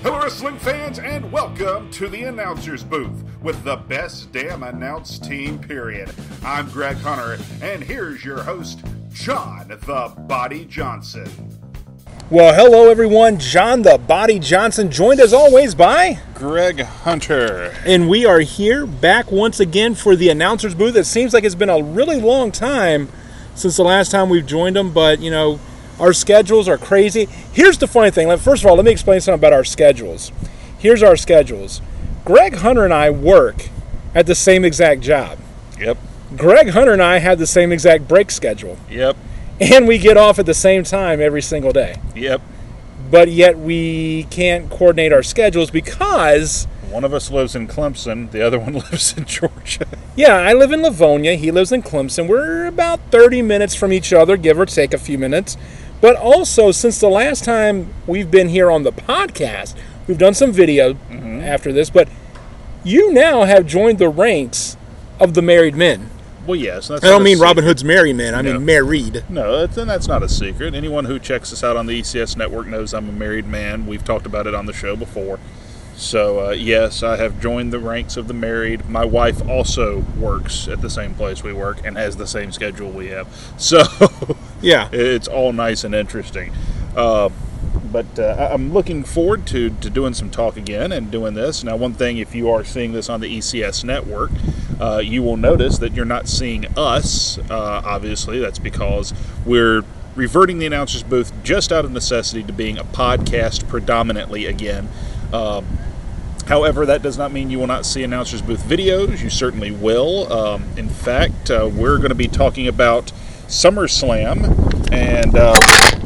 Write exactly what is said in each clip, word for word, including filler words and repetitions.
Hello, wrestling fans, and welcome to the Announcer's Booth with the best damn announced team, period. I'm Greg Hunter, and here's your host, John the Body Johnson. Well, hello, everyone. John the Body Johnson, joined as always by Greg Hunter. And we are here back once again for the Announcer's Booth. It seems like it's been a really long time since the last time we've joined them, but, you know, our schedules are crazy. Here's the funny thing. First of all, let me explain something about our schedules. Here's our schedules. Greg Hunter and I work at the same exact job. Yep. Greg Hunter and I have the same exact break schedule. Yep. And we get off at the same time every single day. Yep. But yet we can't coordinate our schedules because one of us lives in Clemson, the other one lives in Georgia. Yeah, I live in Livonia, he lives in Clemson. We're about thirty minutes from each other, give or take a few minutes. But also, since the last time we've been here on the podcast, we've done some video mm-hmm. after this, but you now have joined the ranks of the married men. Well, yes. That's I don't mean Robin Hood's merry men. I no. mean married. No, that's, that's not a secret. Anyone who checks us out on the E C S network knows I'm a married man. We've talked about it on the show before. So, uh, yes, I have joined the ranks of the married. My wife also works at the same place we work and has the same schedule we have. So, yeah, it's all nice and interesting. Uh, but uh, I'm looking forward to, to doing some talk again and doing this. Now, one thing, if you are seeing this on the E C S network, uh, you will notice that you're not seeing us, uh, obviously. That's because we're reverting the Announcer's Booth just out of necessity to being a podcast predominantly again. Um, however, that does not mean you will not see Announcer's Booth videos. You certainly will. Um, in fact, uh, we're going to be talking about SummerSlam. And, uh,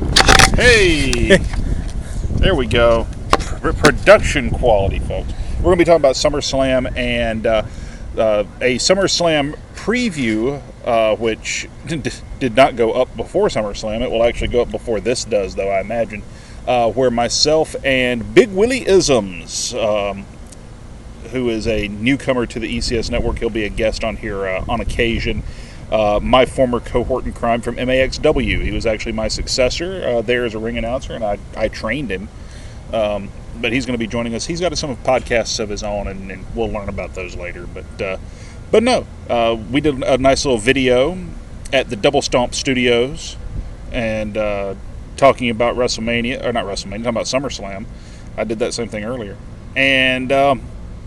hey, there we go. P- production quality, folks. We're going to be talking about SummerSlam and uh, uh, a SummerSlam preview, uh, which did not go up before SummerSlam. It will actually go up before this does, though, I imagine. Uh, where myself and Big Willie Isms, um, who is a newcomer to the E C S network, he'll be a guest on here uh, on occasion. Uh, my former cohort in crime from M A X W. He was actually my successor uh, there as a ring announcer, and I, I trained him. Um, but he's going to be joining us. He's got some podcasts of his own, and, and we'll learn about those later. But uh, but no, uh, we did a nice little video at the Double Stomp Studios, and uh, talking about WrestleMania, or not WrestleMania, talking about SummerSlam. I did that same thing earlier. And um,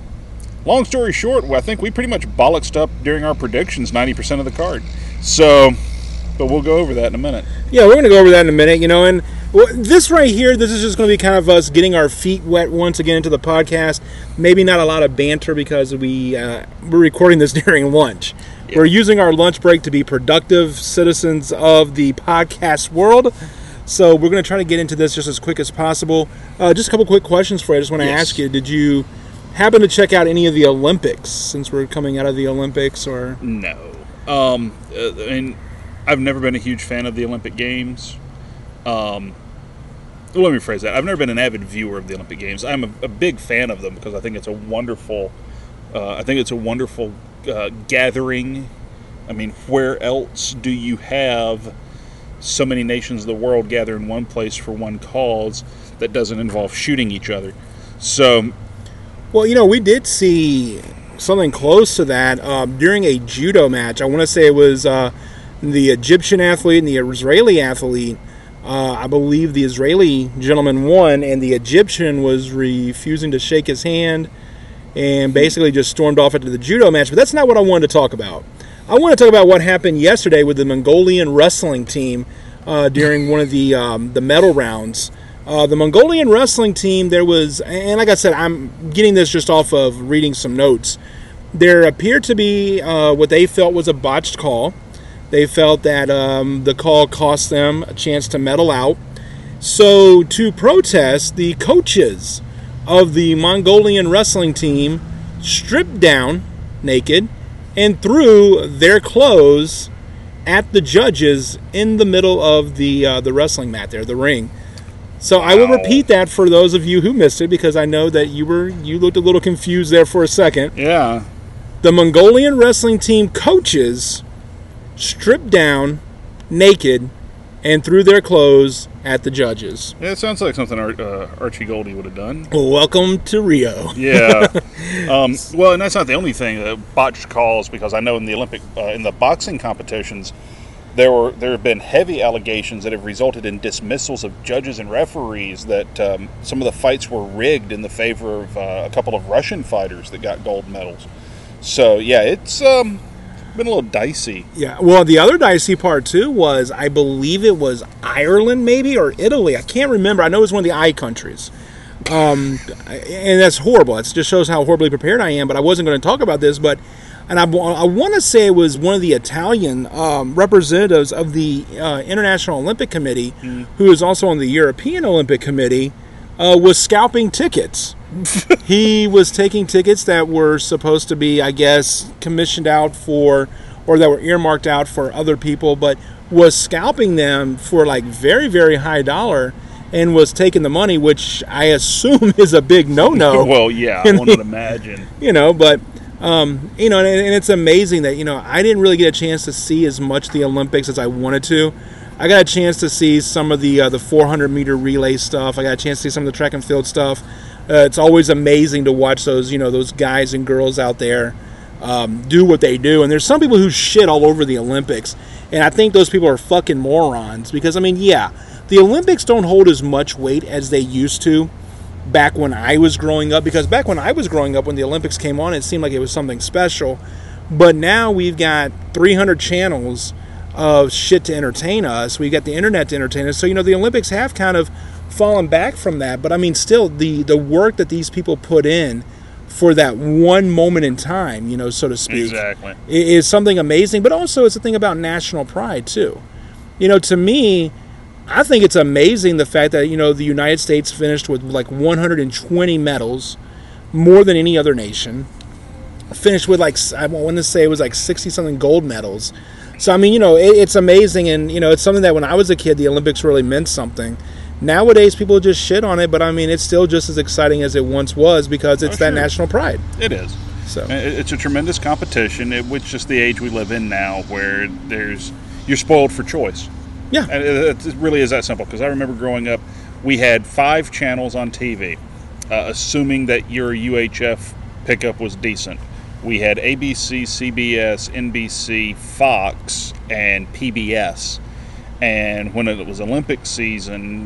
long story short, I think we pretty much bollocksed up during our predictions ninety percent of the card. So, but we'll go over that in a minute. Yeah, we're going to go over that in a minute, you know, and this right here, this is just going to be kind of us getting our feet wet once again into the podcast. Maybe not a lot of banter because we, uh, we're recording this during lunch. Yeah. We're using our lunch break to be productive citizens of the podcast world. So we're going to try to get into this just as quick as possible. Uh, just a couple quick questions for you. I just want to yes. ask you, did you happen to check out any of the Olympics since we're coming out of the Olympics? Or No. Um, I mean, I've never been a huge fan of the Olympic Games. Um, well, let me rephrase that. I've never been an avid viewer of the Olympic Games. I'm a, a big fan of them because I think it's a wonderful, uh, I think it's a wonderful uh, gathering. I mean, where else do you have so many nations of the world gather in one place for one cause that doesn't involve shooting each other? So, well, you know, we did see something close to that um, during a judo match. I want to say it was uh, the Egyptian athlete and the Israeli athlete. Uh, I believe the Israeli gentleman won, and the Egyptian was refusing to shake his hand and basically just stormed off into the judo match. But that's not what I wanted to talk about. I want to talk about what happened yesterday with the Mongolian wrestling team uh, during one of the um, the medal rounds. Uh, the Mongolian wrestling team, there was, and like I said, I'm getting this just off of reading some notes. There appeared to be uh, what they felt was a botched call. They felt that um, the call cost them a chance to medal out. So to protest, the coaches of the Mongolian wrestling team stripped down naked and threw their clothes at the judges in the middle of the uh, the wrestling mat there, the ring. So wow. I will repeat that for those of you who missed it, because I know that you were you looked a little confused there for a second. Yeah. The Mongolian wrestling team coaches stripped down, naked, and threw their clothes at the judges. Yeah, it sounds like something Ar- uh, Archie Goldie would have done. Welcome to Rio. Yeah. um, well, and that's not the only thing. Uh, botched calls, because I know in the Olympic, uh, in the boxing competitions, there were there have been heavy allegations that have resulted in dismissals of judges and referees. That um, some of the fights were rigged in the favor of uh, a couple of Russian fighters that got gold medals. So yeah, it's um, been a little dicey. Yeah, well, the other dicey part, too, was I believe it was Ireland, maybe, or Italy. I can't remember. I know it was one of the I countries. Um, and that's horrible. It just shows how horribly prepared I am, but I wasn't going to talk about this. But and I, I want to say it was one of the Italian um, representatives of the uh, International Olympic Committee, mm. who is also on the European Olympic Committee, uh, was scalping tickets. He was taking tickets that were supposed to be, I guess, commissioned out for, or that were earmarked out for other people, but was scalping them for like very, very high dollar, and was taking the money, which I assume is a big no-no. Well, yeah, I would imagine. You know, but, um, you know, and, and it's amazing that, you know, I didn't really get a chance to see as much of the Olympics as I wanted to. I got a chance to see some of the uh, the four hundred meter relay stuff. I got a chance to see some of the track and field stuff. Uh, it's always amazing to watch those, you know, those guys and girls out there um, do what they do. And there's some people who shit all over the Olympics, and I think those people are fucking morons. Because I mean, yeah, the Olympics don't hold as much weight as they used to back when I was growing up. Because back when I was growing up, when the Olympics came on, it seemed like it was something special. But now we've got three hundred channels of shit to entertain us. We got the internet to entertain us. So, you know, the Olympics have kind of fallen back from that. But I mean, still, the the work that these people put in for that one moment in time, you know, so to speak, exactly, is something amazing. But also, it's a thing about national pride too. You know, to me, I think it's amazing the fact that, you know, the United States finished with like one hundred twenty medals, more than any other nation. Finished with like, I want to say it was like sixty something gold medals. So, I mean, you know, it, it's amazing. And, you know, it's something that when I was a kid, the Olympics really meant something. Nowadays, people just shit on it. But, I mean, it's still just as exciting as it once was, because it's oh, that sure. national pride. It is. So it's a tremendous competition, which is just the age we live in now, where there's you're spoiled for choice. Yeah. And it, it really is that simple. Because I remember growing up, we had five channels on T V, uh, assuming that your U H F pickup was decent. We had A B C, C B S, N B C, Fox, and P B S. And when it was Olympic season,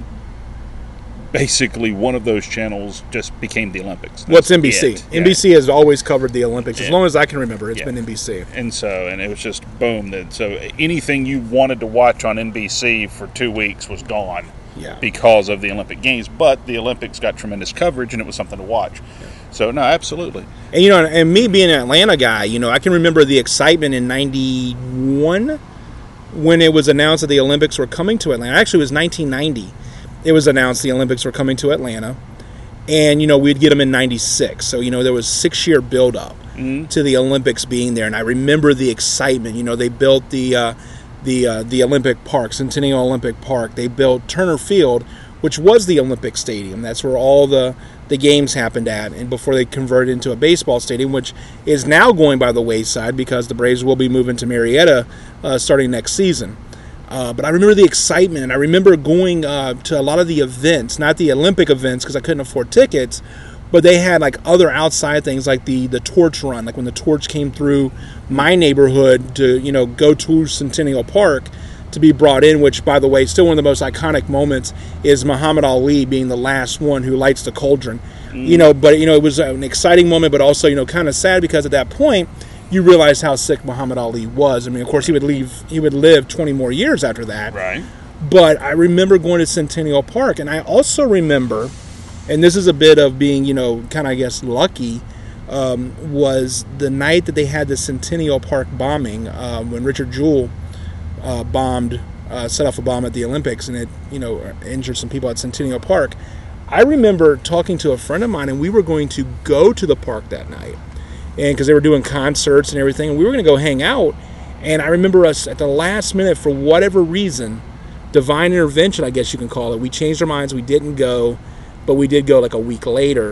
basically one of those channels just became the Olympics. That's What's N B C? It. N B C yeah. has always covered the Olympics. As yeah. long as I can remember, it's yeah. been N B C. And so, and it was just boom. That So anything you wanted to watch on N B C for two weeks was gone. Yeah. Because of the Olympic Games. But the Olympics got tremendous coverage, and it was something to watch. Yeah. So, no, absolutely. And, you know, and me being an Atlanta guy, you know, I can remember the excitement in ninety-one when it was announced that the Olympics were coming to Atlanta. Actually, it was nineteen ninety. It was announced the Olympics were coming to Atlanta. And, you know, we'd get them in ninety-six. So, you know, there was six-year build-up mm-hmm. to the Olympics being there. And I remember the excitement. You know, they built the uh, the uh, the Olympic Park, Centennial Olympic Park. They built Turner Field, which was the Olympic Stadium. That's where all the, the games happened at, and before they converted into a baseball stadium, which is now going by the wayside because the Braves will be moving to Marietta uh, starting next season. Uh, but I remember the excitement, and I remember going uh, to a lot of the events, not the Olympic events because I couldn't afford tickets, but they had like other outside things like the, the torch run, like when the torch came through my neighborhood to, you know, go to Centennial Park to be brought in, which, by the way, still one of the most iconic moments is Muhammad Ali being the last one who lights the cauldron. Mm. You know, but, you know, it was an exciting moment, but also, you know, kind of sad because at that point, you realize how sick Muhammad Ali was. I mean, of course, he would leave, he would live twenty more years after that. Right. But I remember going to Centennial Park, and I also remember, and this is a bit of being, you know, kind of, I guess, lucky, um, was the night that they had the Centennial Park bombing, uh, when Richard Jewell uh, bombed, uh, set off a bomb at the Olympics, and it, you know, injured some people at Centennial Park. I remember talking to a friend of mine, and we were going to go to the park that night, and because they were doing concerts and everything, and we were going to go hang out. And I remember us at the last minute, for whatever reason, divine intervention, I guess you can call it, we changed our minds. We didn't go, but we did go like a week later,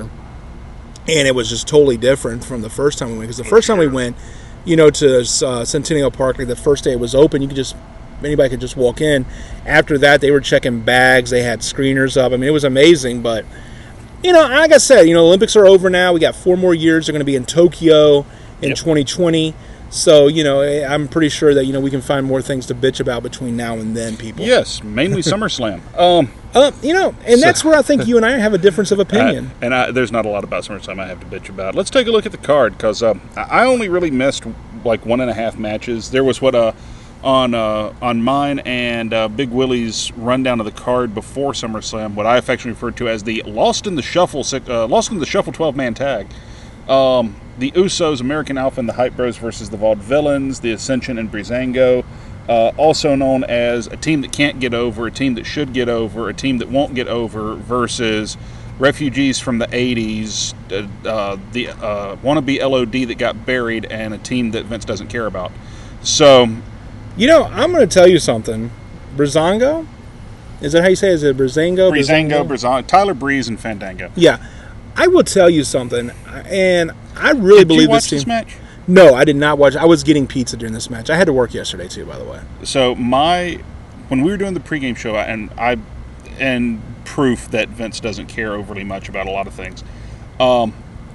and it was just totally different from the first time we went. Because the first time we went, you know, to uh, Centennial Park, like the first day it was open, you could just anybody could just walk in. After that, they were checking bags. They had screeners up. I mean, it was amazing. But, you know, like I said, you know, Olympics are over now. We got four more years. They're going to be in Tokyo in Yep. twenty twenty. So, you know, I'm pretty sure that, you know, we can find more things to bitch about between now and then, people. Yes, mainly SummerSlam. Um, Uh, you know, and So- that's where I think you and I have a difference of opinion. I- and I, there's not a lot about SummerSlam I have to bitch about. Let's take a look at the card, because um, I I only really missed like one and a half matches. There was what uh, on uh, on mine and uh, Big Willie's rundown of the card before SummerSlam, what I affectionately referred to as the Lost in the Shuffle, six- uh, Lost in the Shuffle twelve-man tag. Um, the Usos, American Alpha, and the Hype Bros versus the Vaudevillains, the Ascension, and Breezango. Uh, also known as a team that can't get over, a team that should get over, a team that won't get over, versus refugees from the eighties, uh, uh, the uh, wannabe L O D that got buried, and a team that Vince doesn't care about. So, You know, I'm going to tell you something. Brizongo? Is that how you say it? Is it Brizango? Breezango, Breezango, Tyler Breeze, and Fandango. Yeah. I will tell you something, and I really Did believe you watch this team. this match? No, I did not watch. I was getting pizza during this match. I had to work yesterday too, by the way. So my, when we were doing the pregame show, and I, and proof that Vince doesn't care overly much about a lot of things, um,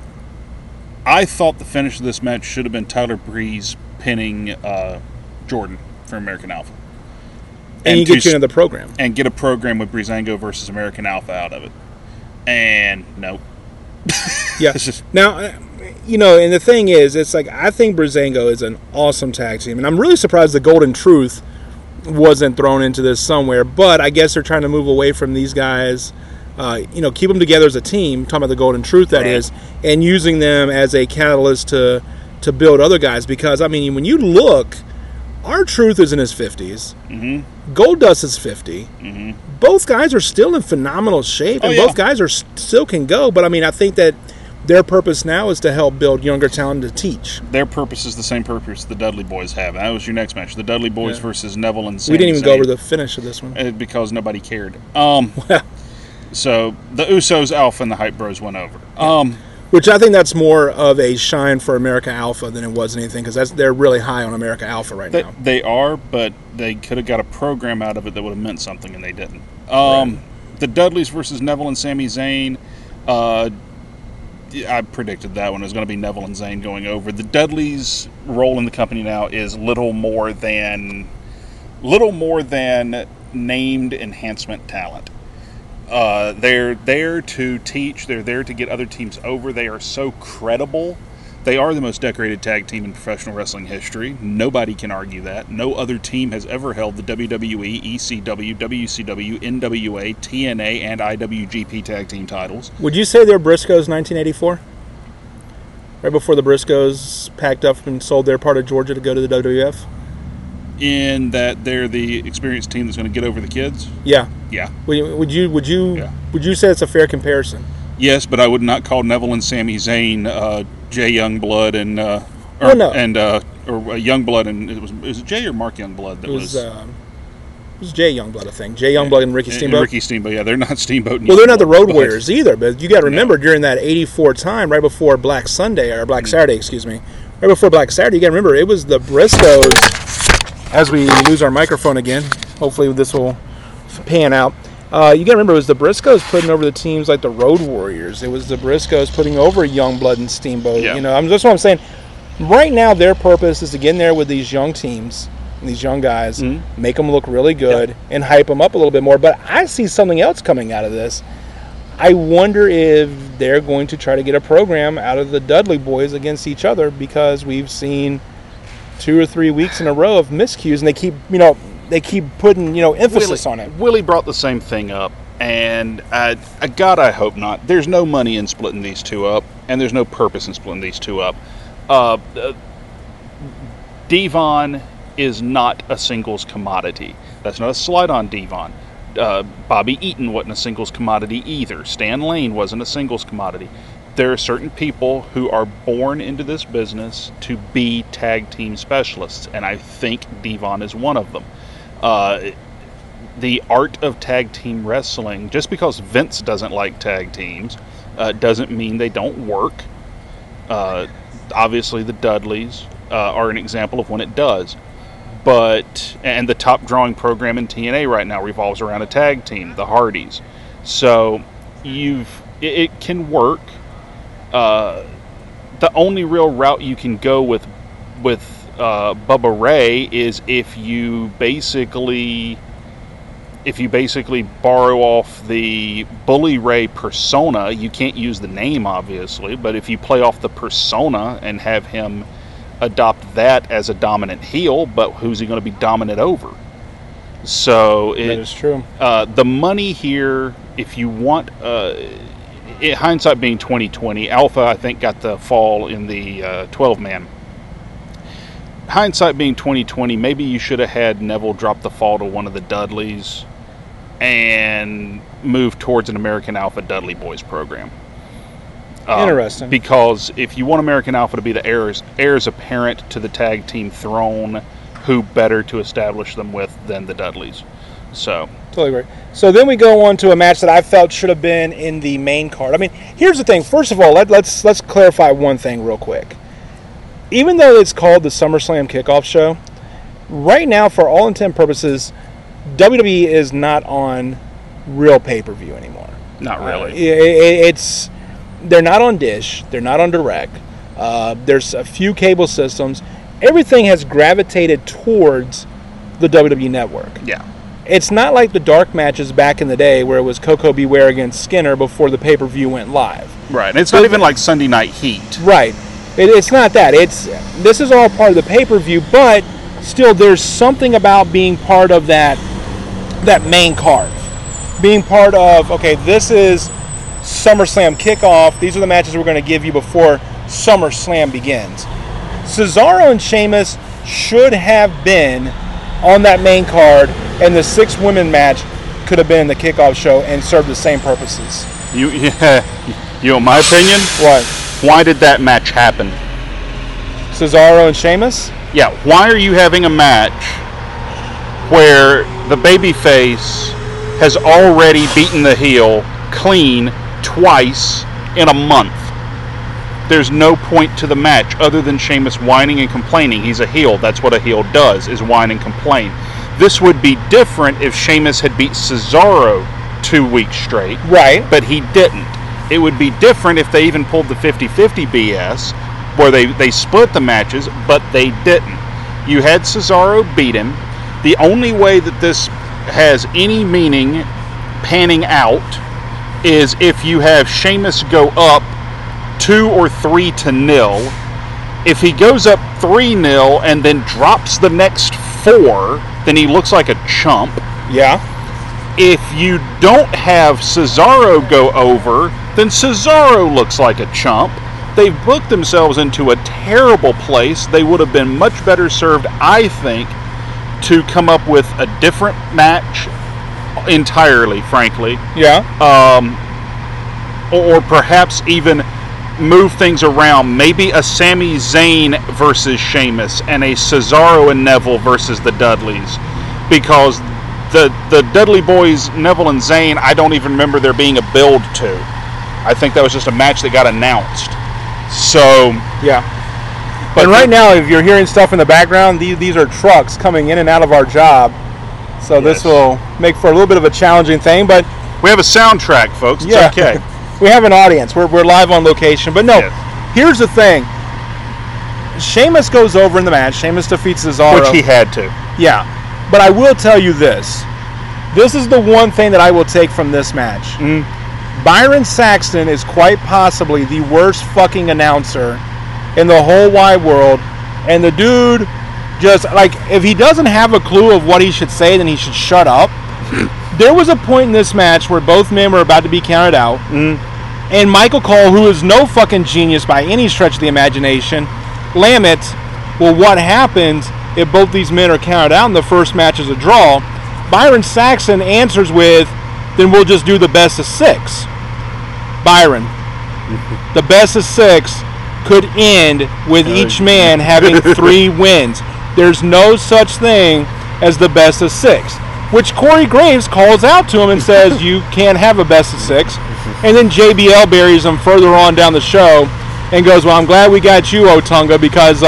I thought the finish of this match should have been Tyler Breeze pinning uh, Jordan for American Alpha, And, you to get you s- into the program. and get a program with Breezango versus American Alpha out of it. And no, Yeah. it's just Now, uh, you know, and the thing is, it's like I think Brizango is an awesome tag team, and I'm really surprised the Golden Truth wasn't thrown into this somewhere. But I guess they're trying to move away from these guys. Uh, you know, keep them together as a team. Talking about the Golden Truth, that Right. is, and using them as a catalyst to to build other guys. Because I mean, when you look, our Truth is in his fifties. Mm-hmm. Goldust is fifty. Mm-hmm. Both guys are still in phenomenal shape, and Oh, yeah. both guys are s- still can go. But I mean, I think that their purpose now is to help build younger talent to teach. Their purpose is the same purpose the Dudley Boys have. And that was your next match. The Dudley Boys Yeah. versus Neville and Sami We didn't even go Zayn. over the finish of this one. Uh, because nobody cared. Um, so the Usos, Alpha, and the Hype Bros went over. Um, Which I think that's more of a shine for America Alpha than it was anything, because that's they're really high on America Alpha right they, now. they are, but they could have got a program out of it that would have meant something, and they didn't. Um, The Dudleys versus Neville and Sami Zayn. Uh, I predicted that one. It was going to be Neville and Zayn going over. The Dudleys' role in the company now is little more than little more than named enhancement talent. Uh, they're there to teach. They're there to get other teams over. They are so credible. They are the most decorated tag team in professional wrestling history. Nobody can argue that. No other team has ever held the W W E, E C W, W C W, N W A, T N A, and I W G P tag team titles. Would you say they're Briscoes nineteen eighty-four? Right before the Briscoes packed up and sold their part of Georgia to go to the W W F? In that they're the experienced team that's going to get over the kids. Yeah. Yeah. Would you would you would you, Yeah. would you say it's a fair comparison? Yes, but I would not call Neville and Sami Zayn uh, Jay Youngblood and uh, or, Well, no. and uh, or uh, Youngblood and it was was it Jay or Mark Youngblood that It was, was uh, it was Jay Youngblood, I think. Jay Youngblood and Ricky and- Steamboat. and Ricky Steamboat. Yeah, they're not Steamboat. and Well, they're not the Youngblood, Road but- Warriors either, but you got to remember during that eighty-four time, right before Black Sunday, or Black Saturday, excuse me, right before Black Saturday, you got to remember it was the Briscoes. As we lose our microphone again, hopefully this will pan out. Uh, you got to remember it was the Briscoes putting over the teams like the Road Warriors. It was the Briscoes putting over Youngblood and Steamboat. Yeah. You know, I'm that's what I'm saying. Right now, their purpose is to get in there with these young teams, these young guys, Mhm. make them look really good, and hype them up a little bit more. But I see something else coming out of this. I wonder if they're going to try to get a program out of the Dudley boys against each other, because we've seen two or three weeks in a row of miscues, and they keep, you know, they keep putting, you know, emphasis Willie, on it. Willie brought the same thing up, and I, I, God, I hope not. There's no money in splitting these two up, and there's no purpose in splitting these two up. Uh, uh, Devon is not a singles commodity. That's not a slight on Devon. Uh, Bobby Eaton wasn't a singles commodity either. Stan Lane wasn't a singles commodity. There are certain people who are born into this business to be tag team specialists, and I think Devon is one of them. Uh, the art of tag team wrestling, just because Vince doesn't like tag teams, uh, doesn't mean they don't work. Uh, obviously, the Dudleys uh, are an example of when it does. but and the top drawing program in T N A right now revolves around a tag team, the Hardys. So you've it, it can work. Uh, the only real route you can go with with uh, Bubba Ray is if you basically if you basically borrow off the Bully Ray persona. You can't use the name, obviously, but if you play off the persona and have him adopt that as a dominant heel, but who's he going to be dominant over? So it, that is true. Uh, the money here, if you want, uh, it, hindsight being twenty twenty, Alpha I think got the fall in the uh, twelve man. Hindsight being twenty twenty, maybe you should have had Neville drop the fall to one of the Dudleys and move towards an American Alpha Dudley Boys program. Um, Interesting. Because if you want American Alpha to be the heirs, heirs apparent to the tag team throne, who better to establish them with than the Dudleys? So Totally agree. So then we go on to a match that I felt should have been in the main card. I mean, here's the thing. First of all, let, let's let's clarify one thing real quick. Even though it's called the SummerSlam Kickoff Show, right now, for all intent purposes, W W E is not on real pay-per-view anymore. not really. Uh, it, it, it's they're not on Dish. They're not on Direct. Uh, there's a few cable systems. Everything has gravitated towards the W W E Network. Yeah. It's not like the dark matches back in the day where it was Coco Beware against Skinner before the pay-per-view went live. Right. It's not even like Sunday Night Heat. Right. It, it's not that. It's this is all part of the pay-per-view, but still there's something about being part of that that main card. Being part of, okay, this is SummerSlam kickoff. These are the matches we're going to give you before SummerSlam begins. Cesaro and Sheamus should have been on that main card, and the six women match could have been the kickoff show and served the same purposes. You, yeah, you know my opinion? What? Why did that match happen? Cesaro and Sheamus? Yeah, why are you having a match where the babyface has already beaten the heel clean twice in a month? There's no point to the match other than Sheamus whining and complaining. He's a heel. That's what a heel does, is whine and complain. This would be different if Sheamus had beat Cesaro two weeks straight. Right. But he didn't. It would be different if they even pulled the fifty-fifty B S, where they, they split the matches, but they didn't. You had Cesaro beat him. The only way that this has any meaning panning out is if you have Sheamus go up two or three to nil. If he goes up three nil and then drops the next four, then he looks like a chump. Yeah. If you don't have Cesaro go over, then Cesaro looks like a chump. They've booked themselves into a terrible place. They would have been much better served, I think, to come up with a different match entirely, frankly. Yeah. Um, or perhaps even move things around. Maybe a Sami Zayn versus Sheamus and a Cesaro and Neville versus the Dudleys. Because the the Dudley Boys, Neville and Zayn, I don't even remember there being a build to. I think that was just a match that got announced. So, yeah. But and right now, if you're hearing stuff in the background, these, these are trucks coming in and out of our job. So yes. This will make for a little bit of a challenging thing, but we have a soundtrack, folks. It's yeah. okay. We have an audience. We're, we're live on location. But no, yes. Here's the thing. Sheamus goes over in the match. Sheamus defeats Cesaro. Which he had to. Yeah. But I will tell you this. This is the one thing that I will take from this match. Mm. Byron Saxton is quite possibly the worst fucking announcer in the whole wide world. And the dude just, like, if he doesn't have a clue of what he should say, then he should shut up. There was a point in this match where both men were about to be counted out. Mm. And Michael Cole, who is no fucking genius by any stretch of the imagination, laments, well, what happens if both these men are counted out and the first match is a draw? Byron Saxton answers with, then we'll just do the best of six. Byron, the best of six could end with each man having three wins. There's no such thing as the best of six. Which Corey Graves calls out to him and says, you can't have a best of six. And then J B L buries him further on down the show and goes, well, I'm glad we got you, Otunga, because uh,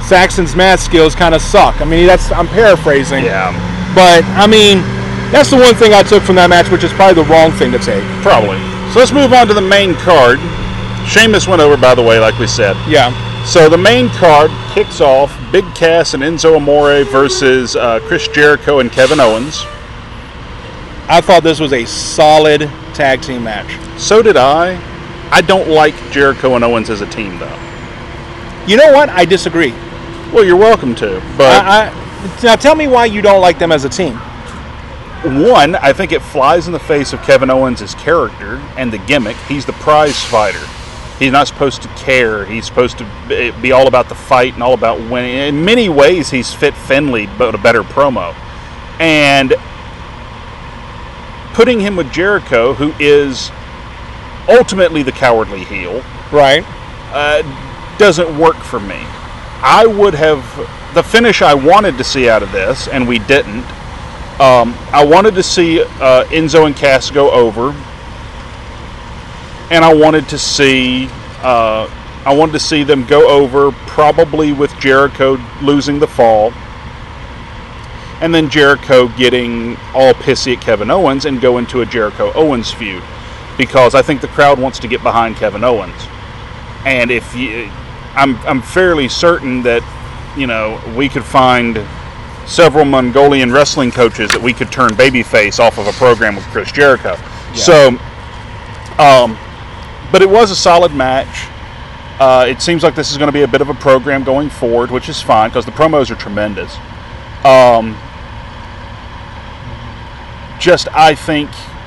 Saxon's math skills kind of suck. I mean, that's I'm paraphrasing. Yeah. But, I mean, that's the one thing I took from that match, which is probably the wrong thing to take. Probably. So let's move on to the main card. Sheamus went over, by the way, like we said. Yeah. So the main card kicks off Big Cass and Enzo Amore versus uh, Chris Jericho and Kevin Owens. I thought this was a solid tag team match. So did I. I don't like Jericho and Owens as a team, though. You know what? I disagree. Well, you're welcome to. But I, I, now tell me why you don't like them as a team. One, I think it flies in the face of Kevin Owens' character and the gimmick. He's the prize fighter. He's not supposed to care. He's supposed to be all about the fight and all about winning. In many ways, he's Fit Finlay, but a better promo. And putting him with Jericho, who is ultimately the cowardly heel, right, uh, doesn't work for me. I would have the finish I wanted to see out of this, and we didn't. Um, I wanted to see uh, Enzo and Cass go over, and I wanted to see uh, I wanted to see them go over, probably with Jericho losing the fall, and then Jericho getting all pissy at Kevin Owens and go into a Jericho-Owens feud, because I think the crowd wants to get behind Kevin Owens. And if you, I'm, I'm fairly certain that, you know, we could find several Mongolian wrestling coaches that we could turn babyface off of a program with Chris Jericho. Yeah. So, um, but it was a solid match. Uh, it seems like this is going to be a bit of a program going forward, which is fine because the promos are tremendous. Um, just, I think,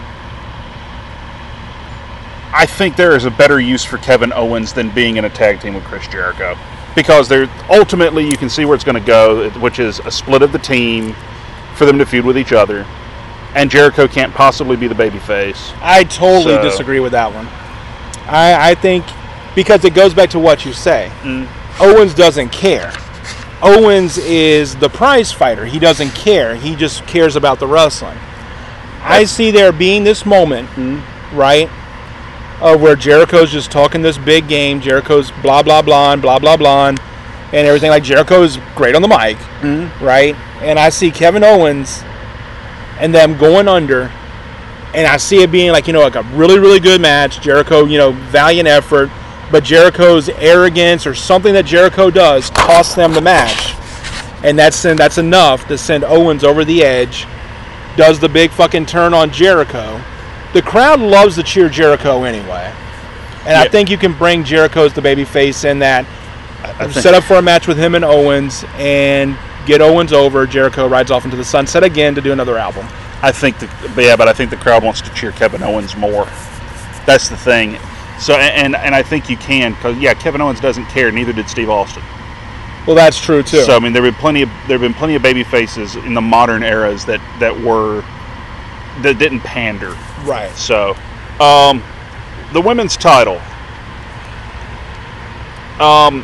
I think there is a better use for Kevin Owens than being in a tag team with Chris Jericho. Because they're, ultimately you can see where it's going to go, which is a split of the team for them to feud with each other. And Jericho can't possibly be the babyface. I totally so. disagree with that one. I, I think, because it goes back to what you say, mm. Owens doesn't care. Owens is the prize fighter. He doesn't care. He just cares about the wrestling. I see there being this moment, mm. right, Uh, where Jericho's just talking this big game. Jericho's blah, blah, blah, blah, blah, blah, and everything. Like, Jericho's great on the mic, mm-hmm. right? And I see Kevin Owens and them going under, and I see it being like, you know, like a really, really good match. Jericho, you know, valiant effort, but Jericho's arrogance or something that Jericho does costs them the match. And that's, that's enough to send Owens over the edge, does the big fucking turn on Jericho. The crowd loves to cheer Jericho anyway. And yeah. I think you can bring Jericho as the babyface in that. I set up for a match with him and Owens and get Owens over. Jericho rides off into the sunset again to do another album. I think, the, yeah, but I think the crowd wants to cheer Kevin Owens more. That's the thing. So, and and I think you can, because yeah, Kevin Owens doesn't care. Neither did Steve Austin. Well, that's true too. So I mean, there have been plenty of there have been plenty of baby faces in the modern eras that that were that didn't pander. Right. So, um, the women's title. Um,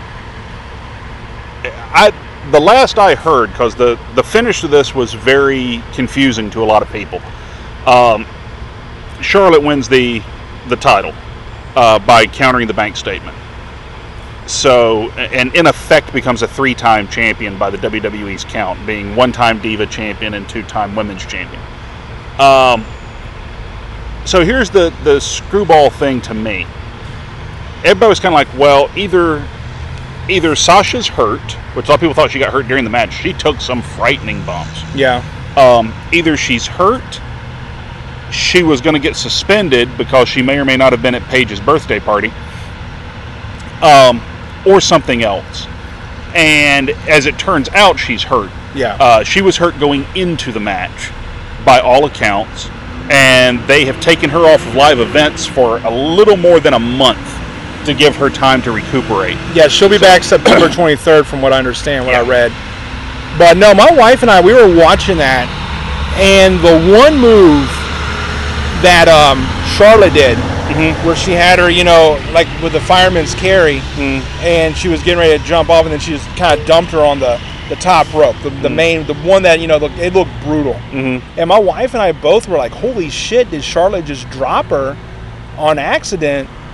I the last I heard, because the the finish of this was very confusing to a lot of people. Um, Charlotte wins the the title uh, by countering the bank statement. So, and in effect becomes a three-time champion by the W W E's count, being one-time Diva champion and two-time women's champion. Um, so here's the, the screwball thing to me. Everybody was kind of like, well, either either Sasha's hurt, which a lot of people thought she got hurt during the match. She took some frightening bumps. Yeah. Um, either she's hurt, she was going to get suspended because she may or may not have been at Paige's birthday party, um, or something else. And as it turns out, she's hurt. Yeah. Uh, she was hurt going into the match, by all accounts, and they have taken her off of live events for a little more than a month to give her time to recuperate. Yeah, she'll be so. back September twenty-third, from what I understand, what yeah. I read. But no, my wife and I, we were watching that, and the one move that um, Charlotte did, mm-hmm. where she had her, you know, like with the fireman's carry, mm-hmm. and she was getting ready to jump off, and then she just kind of dumped her on the, the top rope, the, the mm-hmm. main, the one that, you know, looked, it looked brutal. Mm-hmm. And my wife and I both were like, holy shit, did Charlotte just drop her on accident?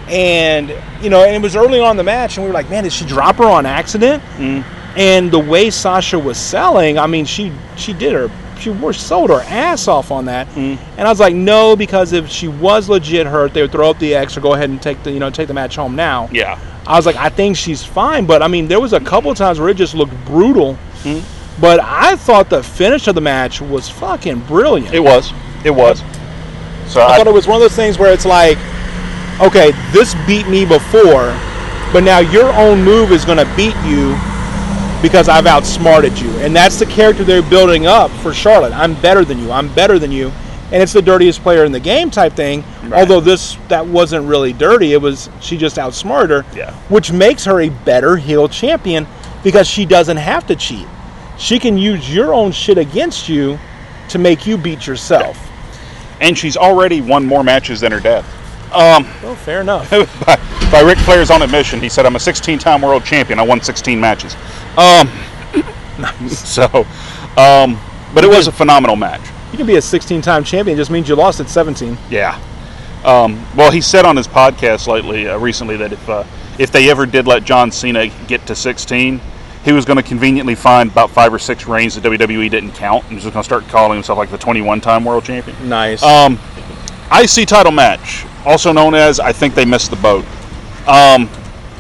And, you know, and it was early on in the match, and we were like, man, did she drop her on accident? Mm. And the way Sasha was selling, I mean, she she did her, she sold her ass off on that. Mm. And I was like, no, because if she was legit hurt, they would throw up the X or go ahead and take the, you know, take the match home now. Yeah. I was like, I think she's fine. But, I mean, there was a couple of times where it just looked brutal. Mm. But I thought the finish of the match was fucking brilliant. It was. It was. So I, I thought it was one of those things where it's like, okay, this beat me before, but now your own move is going to beat you because I've outsmarted you. And that's the character they're building up for Charlotte. I'm better than you. I'm better than you. And it's the dirtiest player in the game type thing. Right. Although this, that wasn't really dirty. It was, she just outsmarted her. Yeah. Which makes her a better heel champion because she doesn't have to cheat. She can use your own shit against you to make you beat yourself. And she's already won more matches than her dad. Um, well, fair enough. by, by Ric Flair's own admission, he said, I'm a sixteen-time world champion. I won sixteen matches. Um, so, um, but it was a phenomenal match. You can be a sixteen-time champion. It just means you lost at seventeen. Yeah. Um, well, he said on his podcast lately, uh, recently, that if uh, if they ever did let John Cena get to sixteen, he was going to conveniently find about five or six reigns that W W E didn't count, and he was just going to start calling himself like the twenty-one-time world champion. Nice. Um, I C title match, also known as I think they missed the boat. Um,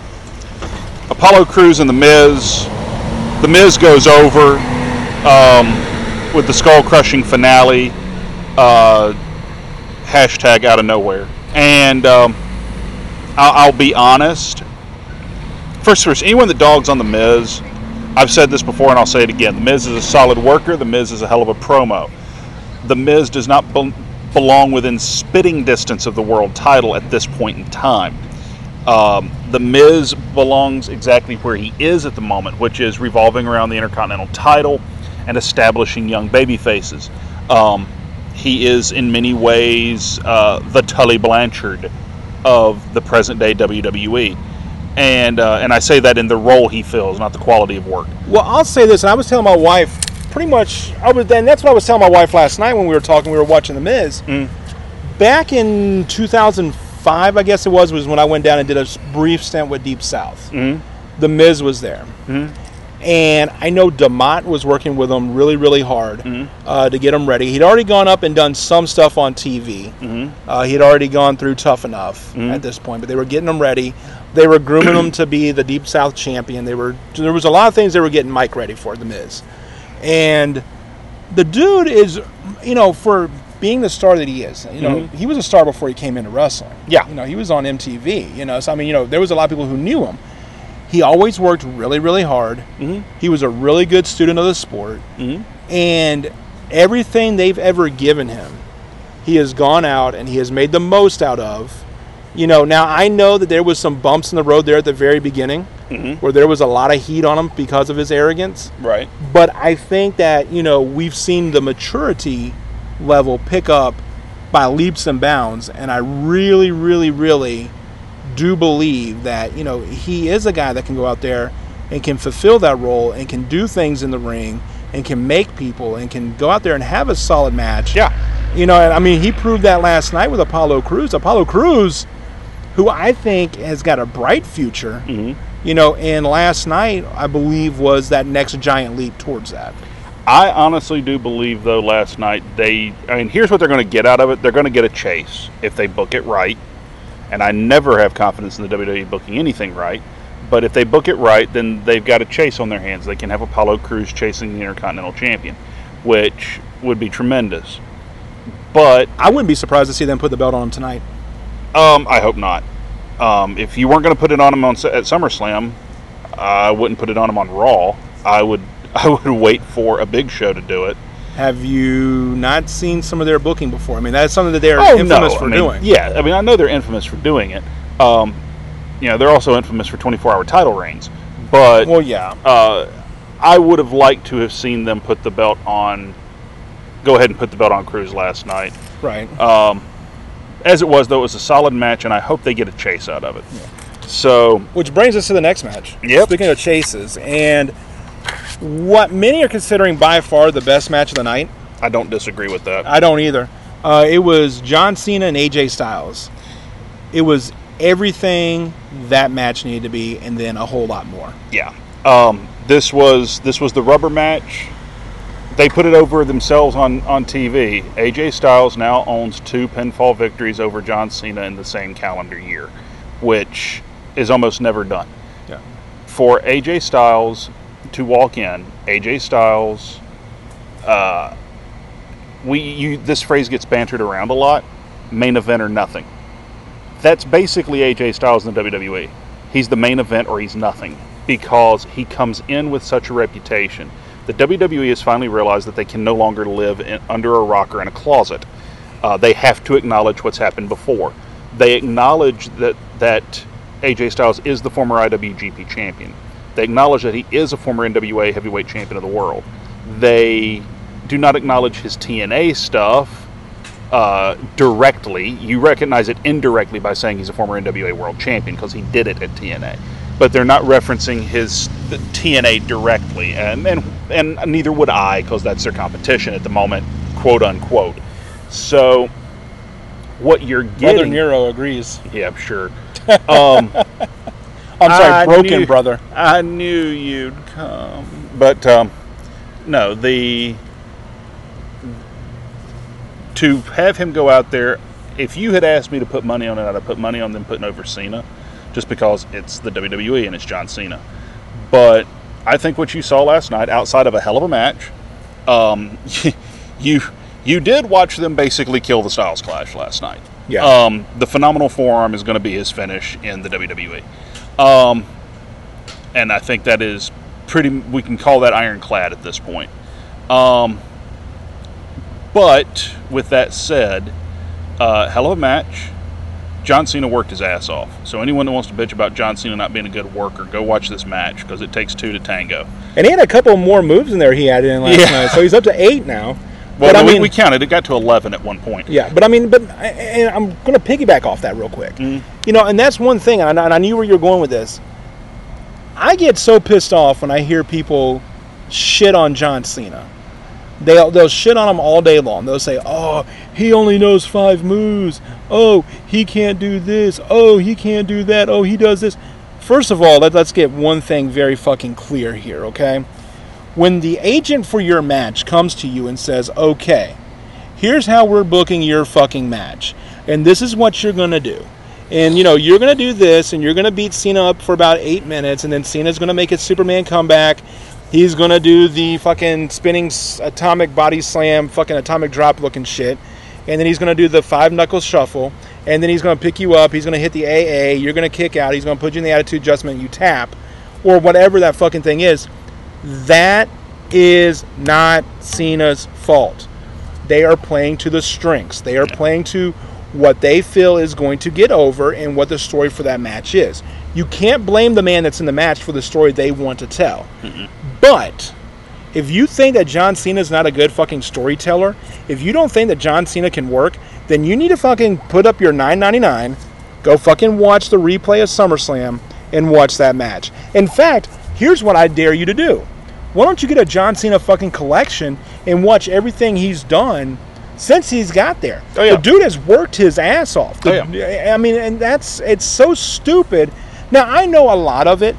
Apollo Crews and The Miz. The Miz goes over um, with the skull-crushing finale. Uh, hashtag out of nowhere. And um, I'll, I'll be honest. First, first, anyone that dogs on The Miz, I've said this before and I'll say it again. The Miz is a solid worker. The Miz is a hell of a promo. The Miz does not be- belong within spitting distance of the world title at this point in time. Um, the Miz belongs exactly where he is at the moment, which is revolving around the Intercontinental title and establishing young baby faces. Um, he is in many ways uh, the Tully Blanchard of the present day W W E. And uh, and I say that in the role he fills, not the quality of work. Well, I'll say this, and I was telling my wife, pretty much, I was. Then that's what I was telling my wife last night when we were talking. We were watching The Miz. Mm. Back in two thousand five, I guess it was, was when I went down and did a brief stint with Deep South. Mm. The Miz was there, Mm. and I know DeMott was working with him really, really hard Mm. uh, to get him ready. He'd already gone up and done some stuff on T V. Mm. Uh, he'd already gone through Tough Enough Mm. at this point, but they were getting him ready. They were grooming him to be the Deep South champion. They were there was a lot of things they were getting Mike ready for, The Miz. And the dude is, you know, for being the star that he is, you know, Mm-hmm. he was a star before he came into wrestling. Yeah. You know, he was on M T V, you know, so I mean, you know, there was a lot of people who knew him. He always worked really, really hard. Mm-hmm. He was a really good student of the sport. Mm-hmm. And everything they've ever given him, he has gone out and he has made the most out of. You know, now I know that there was some bumps in the road there at the very beginning Mm-hmm. where there was a lot of heat on him because of his arrogance. Right. But I think that, you know, we've seen the maturity level pick up by leaps and bounds. And I really, really, really do believe that, you know, he is a guy that can go out there and can fulfill that role and can do things in the ring and can make people and can go out there and have a solid match. Yeah. You know, and I mean, he proved that last night with Apollo Crews. Apollo Crews, who I think has got a bright future, Mm-hmm. you know, and last night, I believe, was that next giant leap towards that. I honestly do believe, though, last night, they, I mean, here's what they're going to get out of it. They're going to get a chase if they book it right. And I never have confidence in the W W E booking anything right. But if they book it right, then they've got a chase on their hands. They can have Apollo Crews chasing the Intercontinental Champion, which would be tremendous. But I wouldn't be surprised to see them put the belt on him tonight. um, I hope not. Um, if you weren't going to put it on him on, at SummerSlam, I wouldn't put it on him on Raw. I would I would wait for a Big Show to do it. Have you not seen some of their booking before? I mean, that's something that they're Oh, infamous no. for I mean, doing. Yeah, I mean, I know they're infamous for doing it. Um, you know, they're also infamous for twenty-four hour title reigns. But Well, yeah. uh, I would have liked to have seen them put the belt on, go ahead and put the belt on Crews last night. Right. Um, as it was, though, it was a solid match, and I hope they get a chase out of it. Yeah. So, Which brings us to the next match. Yep. Speaking of chases, and what many are considering by far the best match of the night, I don't disagree with that. I don't either. Uh, it was John Cena and A J Styles. It was everything that match needed to be, and then a whole lot more. Yeah. Um, this was this was the rubber match. They put it over themselves on, on T V. A J Styles now owns two pinfall victories over John Cena in the same calendar year, which is almost never done. Yeah. For A J Styles to walk in, A J Styles, uh, we you this phrase gets bantered around a lot. Main event or nothing. That's basically A J Styles in the W W E. He's the main event or he's nothing because he comes in with such a reputation. The W W E has finally realized that they can no longer live in, under a rock or in a closet. Uh, they have to acknowledge what's happened before. They acknowledge that, that A J Styles is the former I W G P champion. They acknowledge that he is a former N W A heavyweight champion of the world. They do not acknowledge his T N A stuff uh, directly. You recognize it indirectly by saying he's a former N W A world champion because he did it at T N A. But they're not referencing his T N A directly, and and, and neither would I, because that's their competition at the moment, quote unquote. So, what you're getting, Brother Nero agrees. Yeah, I'm sure. Um, I'm sorry, I broken knew, brother. I knew you'd come, but um, no, the to have him go out there. If you had asked me to put money on it, I'd have put money on them putting over Cena. Just because it's the W W E and it's John Cena. But I think what you saw last night, outside of a hell of a match, um, you you did watch them basically kill the Styles Clash last night. Yeah. Um, the phenomenal forearm is going to be his finish in the W W E. Um, and I think that is pretty, we can call that ironclad at this point. Um, but with that said, uh, hell of a match. John Cena worked his ass off. So anyone that wants to bitch about John Cena not being a good worker, go watch this match because it takes two to tango. And he had a couple more moves in there he added in last Yeah. night, so he's up to eight now. Well, but no, I we, mean, we counted. It got to eleven at one point. Yeah, but I mean, but and I'm going to piggyback off that real quick. Mm. You know, and that's one thing, and I, and I knew where you were going with this. I get so pissed off when I hear people shit on John Cena. They'll, they'll shit on him all day long. They'll say, oh, he only knows five moves. Oh, he can't do this. Oh, he can't do that. Oh, he does this. First of all, let, let's get one thing very fucking clear here, okay? When the agent for your match comes to you and says, okay, here's how we're booking your fucking match, and this is what you're going to do. And, you know, you're going to do this, and you're going to beat Cena up for about eight minutes, and then Cena's going to make his Superman comeback. He's going to do the fucking spinning atomic body slam, fucking atomic drop looking shit. And then he's going to do the five knuckle shuffle. And then he's going to pick you up. He's going to hit the A A. You're going to kick out. He's going to put you in the attitude adjustment. You tap. Or whatever that fucking thing is. That is not Cena's fault. They are playing to the strengths. They are playing to what they feel is going to get over and what the story for that match is. You can't blame the man that's in the match for the story they want to tell. Mm-hmm. But if you think that John Cena is not a good fucking storyteller, if you don't think that John Cena can work, then you need to fucking put up your nine ninety-nine, go fucking watch the replay of SummerSlam, and watch that match. In fact, here's what I dare you to do. Why don't you get a John Cena fucking collection and watch everything he's done since he's got there? Oh, yeah. The dude has worked his ass off. The, oh, yeah. I mean, and that's, it's so stupid. Now, I know a lot of it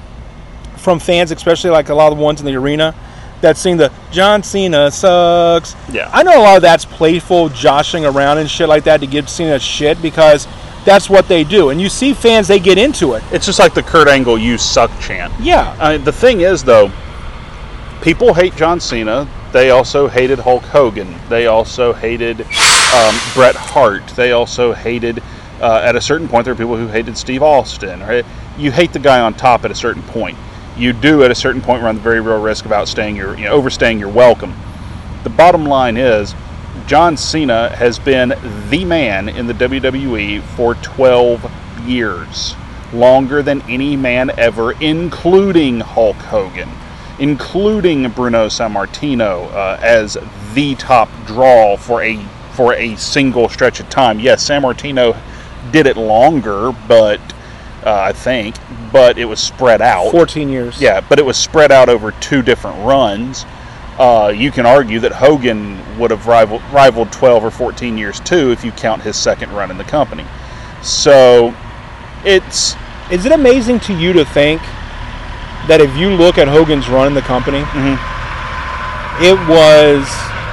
from fans, especially like a lot of the ones in the arena that sing the John Cena sucks. Yeah. I know a lot of that's playful, joshing around and shit like that to give Cena shit because that's what they do. And you see fans, they get into it. It's just like the Kurt Angle "you suck" chant. Yeah. I mean, the thing is, though, people hate John Cena. They also hated Hulk Hogan. They also hated um, Bret Hart. They also hated, uh, at a certain point, there are people who hated Steve Austin. Right? You hate the guy on top at a certain point. You do, at a certain point, run the very real risk of outstaying your, you know, overstaying your welcome. The bottom line is, John Cena has been the man in the W W E for twelve years. Longer than any man ever, including Hulk Hogan, including Bruno Sammartino uh, as the top draw for a for a single stretch of time. Yes, Sammartino did it longer, but uh, I think, but it was spread out. fourteen years. Yeah, but it was spread out over two different runs. Uh, you can argue that Hogan would have rivaled, rivaled twelve or fourteen years too if you count his second run in the company. So it's Is it amazing to you to think that if you look at Hogan's run in the company, Mhm. it was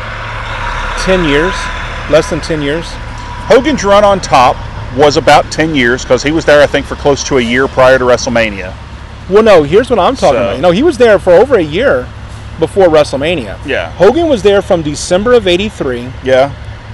ten years, less than ten years? Hogan's run on top was about ten years because he was there, I think, for close to a year prior to WrestleMania. Well, no, here's what I'm talking So- about. You know, he was there for over a year before WrestleMania. Yeah. Hogan was there from December of eighty-three Yeah.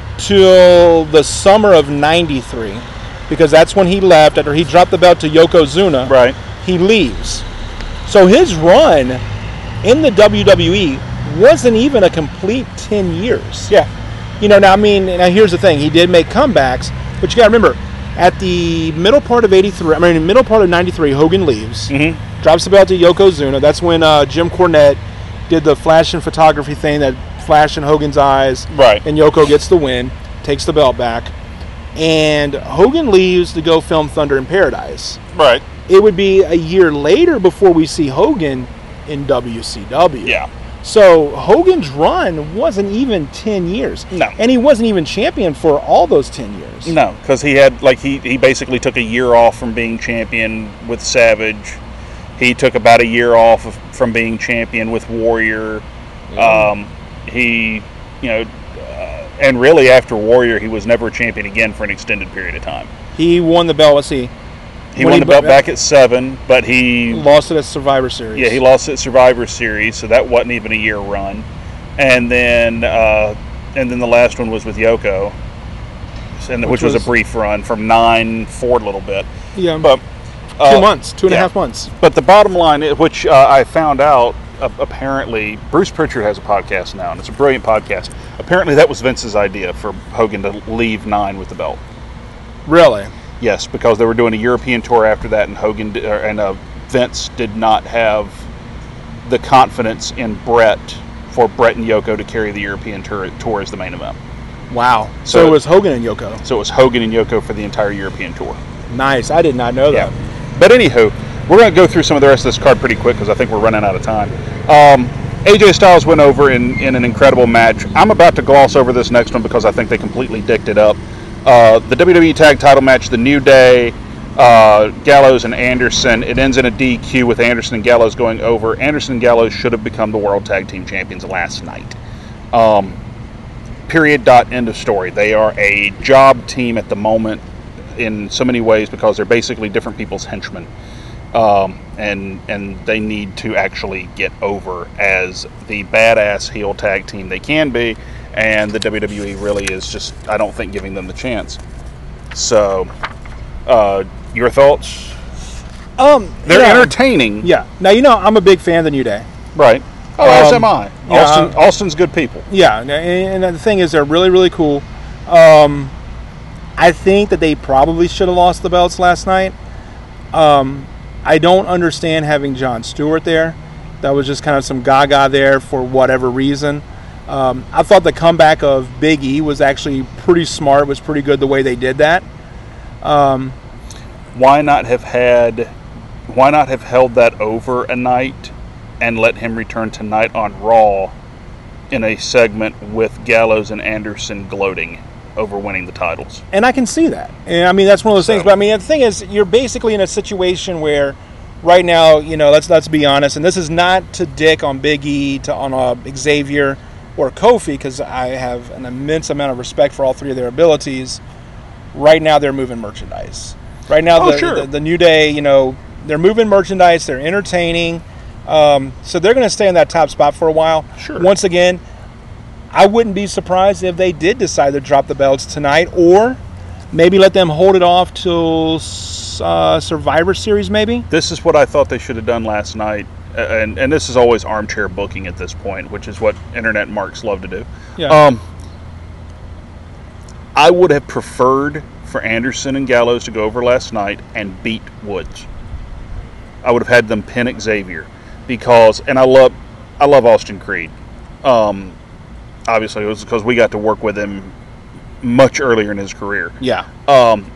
till the summer of ninety-three, because that's when he left after he dropped the belt to Yokozuna. Right. He leaves. So his run in the W W E wasn't even a complete ten years. Yeah. You know, now, I mean, now here's the thing. He did make comebacks, but you got to remember, at the middle part of eighty-three, I mean, middle part of ninety-three, Hogan leaves, Mhm. drops the belt to Yokozuna. That's when uh, Jim Cornette did the flash and photography thing that flashed in Hogan's eyes. Right. And Yoko gets the win, takes the belt back. And Hogan leaves to go film Thunder in Paradise. Right. It would be a year later before we see Hogan in W C W. Yeah. So Hogan's run wasn't even ten years. No. And he wasn't even champion for all those ten years. No, because he had like he he basically took a year off from being champion with Savage. He took about a year off of, from being champion with Warrior. Yeah. Um, he, you know, uh, and really after Warrior, he was never a champion again for an extended period of time. He won the belt, let's see. He When won he the belt bu- back at seven, but he Lost it at Survivor Series. yeah he lost at Survivor Series, so that wasn't even a year run. And then uh, and then the last one was with Yoko, and which, Which was, was- a brief run from nine forward a little bit, Yeah. but. two uh, months, two and a yeah. half months. But the bottom line, is- which uh, I found out, uh, apparently, Bruce Pritchard has a podcast now, and it's a brilliant podcast. Apparently, that was Vince's idea for Hogan to leave nine with the belt. Really? Yes, because they were doing a European tour after that, and Hogan di- or, and uh, Vince did not have the confidence in Brett for Brett and Yoko to carry the European tour, tour as the main event. Wow. So, So- it was Hogan and Yoko. So it was Hogan and Yoko for the entire European tour. Nice. I did not know that. But anywho, we're going to go through some of the rest of this card pretty quick because I think we're running out of time. Um, A J Styles went over in, in an incredible match. I'm about to gloss over this next one because I think they completely dicked it up. Uh, the W W E Tag Title match, The New Day, uh, Gallows and Anderson. It ends in a D Q with Anderson and Gallows going over. Anderson and Gallows should have become the World Tag Team Champions last night. Um, period, dot, end of story. They are a job team at the moment in so many ways because they're basically different people's henchmen. Um, and and they need to actually get over as the badass heel tag team they can be, and the W W E really is just, I don't think, giving them the chance. So, uh, your thoughts? Um, They're yeah. entertaining, Yeah. Now, you know, I'm a big fan of the New Day. right? Oh, as Um, am I. yeah, Austin, uh, Austin's good people. Yeah, and, and the thing is, they're really, really cool. Um, I think that they probably should have lost the belts last night. Um, I don't understand having Jon Stewart there. That was just kind of some gaga there for whatever reason. Um, I thought the comeback of Big E was actually pretty smart. Was pretty good the way they did that. Why not have had? Why not have held that over a night and let him return tonight on Raw in a segment with Gallows and Anderson gloating over winning the titles? And I can see that. And I mean, that's one of those things. So- But I mean, the thing is, you're basically in a situation where, right now, you know, let's let's be honest. And this is not to dick on Big E, to on uh, Xavier or Kofi, because I have an immense amount of respect for all three of their abilities. Right now, they're moving merchandise. Right now, Oh, the, sure. the the New Day, you know, they're moving merchandise. They're entertaining. Um, so they're going to stay in that top spot for a while. Sure. Once again, I wouldn't be surprised if they did decide to drop the belts tonight, or maybe let them hold it off till uh, Survivor Series, maybe. This is what I thought they should have done last night. Uh, And, and this is always armchair booking at this point, which is what internet marks love to do. Yeah. Um, I would have preferred for Anderson and Gallows to go over last night and beat Woods. I would have had them pin Xavier because, and I love, I love Austin Creed. Um, obviously, it was because we got to work with him much earlier in his career. Yeah. Um,